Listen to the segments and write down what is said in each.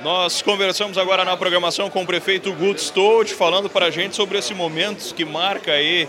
Nós conversamos agora na programação com o prefeito Guto Stoltz, falando para a gente sobre esse momento que marca aí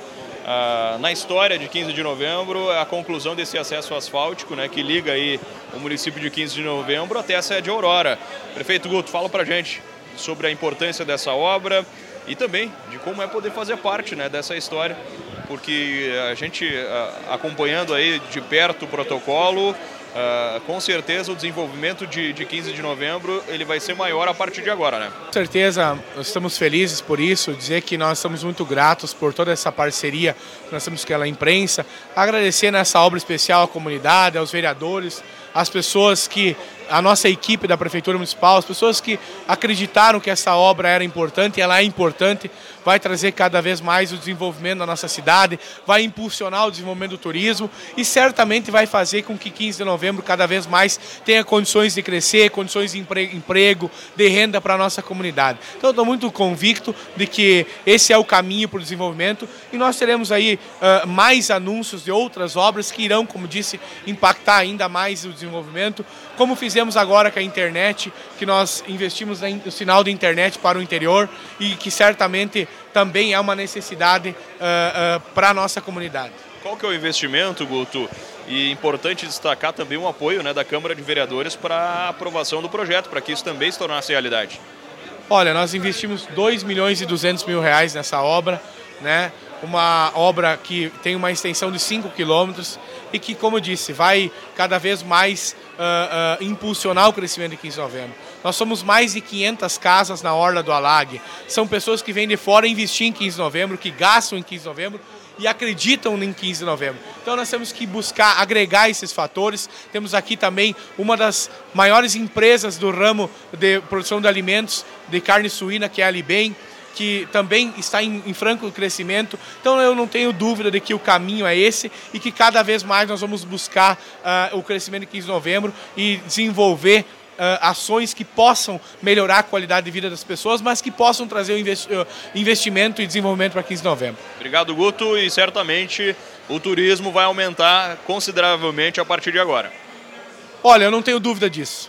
na história de 15 de novembro a conclusão desse acesso asfáltico, né, que liga aí o município de 15 de novembro até a sede Aurora. Prefeito Guto, fala para a gente sobre a importância dessa obra e também de como é poder fazer parte, né, dessa história, porque a gente acompanhando aí de perto o protocolo, com certeza o desenvolvimento de 15 de novembro ele vai ser maior a partir de agora, né? Com certeza, nós estamos felizes por isso, dizer que nós estamos muito gratos por toda essa parceria que nós temos com a imprensa, agradecer nessa obra especial à comunidade, aos vereadores, às pessoas que, a nossa equipe da Prefeitura Municipal, as pessoas que acreditaram que essa obra era importante, ela é importante, vai trazer cada vez mais o desenvolvimento da nossa cidade, vai impulsionar o desenvolvimento do turismo e certamente vai fazer com que 15 de novembro cada vez mais tenha condições de crescer, condições de emprego, de renda para a nossa comunidade. Então eu estou muito convicto de que esse é o caminho para o desenvolvimento e nós teremos aí mais anúncios de outras obras que irão, como disse, impactar ainda mais o desenvolvimento, como fizemos agora com a internet, que nós investimos no sinal de internet para o interior e que certamente também é uma necessidade para a nossa comunidade. Qual que é o investimento, Guto? E importante destacar também o apoio, né, da Câmara de Vereadores para a aprovação do projeto, para que isso também se tornasse realidade. Olha, nós investimos R$2.200.000 nessa obra, né? Uma obra que tem uma extensão de 5 quilômetros e que, como eu disse, vai cada vez mais impulsionar o crescimento de 15 de novembro. Nós somos mais de 500 casas na Orla do Alague. São pessoas que vêm de fora investir em 15 de novembro, que gastam em 15 de novembro e acreditam em 15 de novembro. Então nós temos que buscar agregar esses fatores. Temos aqui também uma das maiores empresas do ramo de produção de alimentos de carne suína, que é a Libem, que também está em franco crescimento. Então eu não tenho dúvida de que o caminho é esse e que cada vez mais nós vamos buscar o crescimento de 15 de novembro e desenvolver ações que possam melhorar a qualidade de vida das pessoas, mas que possam trazer o investimento e desenvolvimento para 15 de novembro. Obrigado, Guto, e certamente o turismo vai aumentar consideravelmente a partir de agora. Olha, eu não tenho dúvida disso,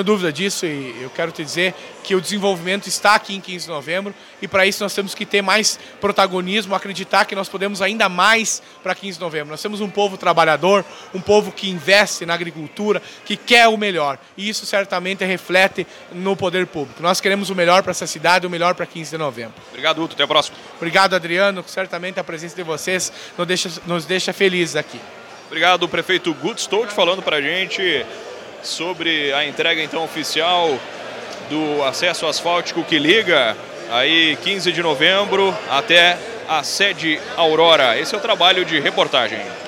e eu quero te dizer que o desenvolvimento está aqui em 15 de novembro e para isso nós temos que ter mais protagonismo, acreditar que nós podemos ainda mais para 15 de novembro. Nós temos um povo trabalhador, um povo que investe na agricultura, que quer o melhor e isso certamente reflete no poder público. Nós queremos o melhor para essa cidade, o melhor para 15 de novembro. Obrigado, Guto, até a próxima. Obrigado, Adriano, certamente a presença de vocês nos deixa felizes aqui. Obrigado, o prefeito Guto Stoltz falando para a gente sobre a entrega então oficial do acesso asfáltico que liga aí 15 de novembro até a sede Aurora. Esse é o trabalho de reportagem.